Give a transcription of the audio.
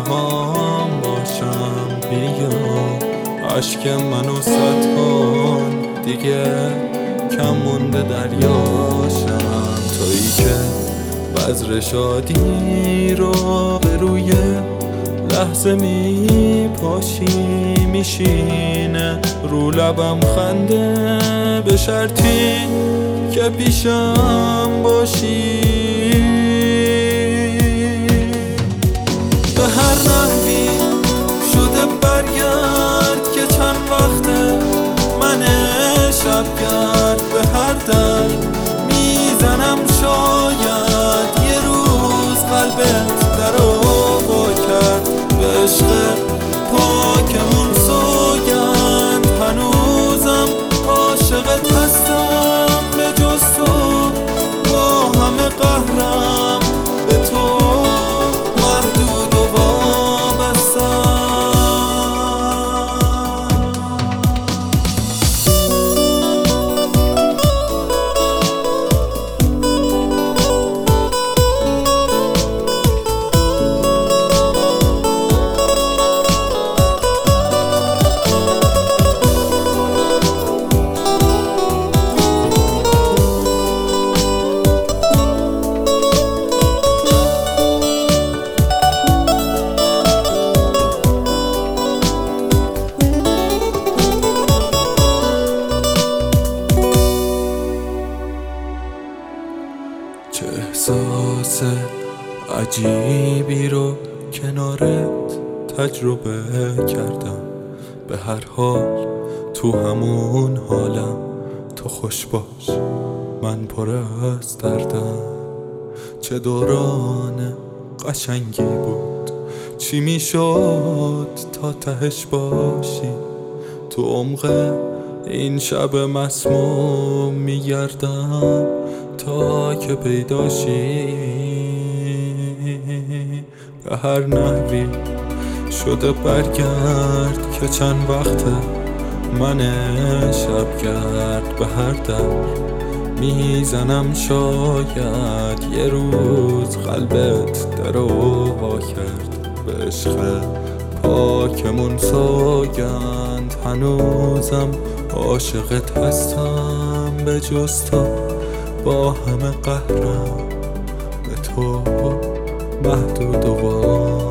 تنها باشم. بیا عشق منو سد کن، دیگه کم مونده دریاشم. تویی که بذر شادی رو به روی لحظه می پاشی، میشینه رو لبم خنده به شرطی که پیشم باشی. به هر نحوی شده برگرد که چند وقته من شبگرد به هر در میزنم، شاید یه روز قلبت درو وا کرد. به عشق پاکمون سوگند، هنوزم عاشقت هستم. به جز تو با همه قهرم به تو محدود و وابستم. چه احساس عجیبی رو کنارت تجربه کردم. به هر حال تو همون حالم، تو خوش باش من پر از دردم. چه دوران قشنگی بود، چی میشد تا تهش باشی. تو عمق این شب مسموم میگردم تا که پیداشی. به هر نحوی شده برگرد که چند وقته من شبگرد به هر در میزنم، شاید یه روز قلبت درو وا کرد. به عشق پاکمون سوگند، هنوزم عاشقت هستم. به جز تو با همه قهرم به تو محدود و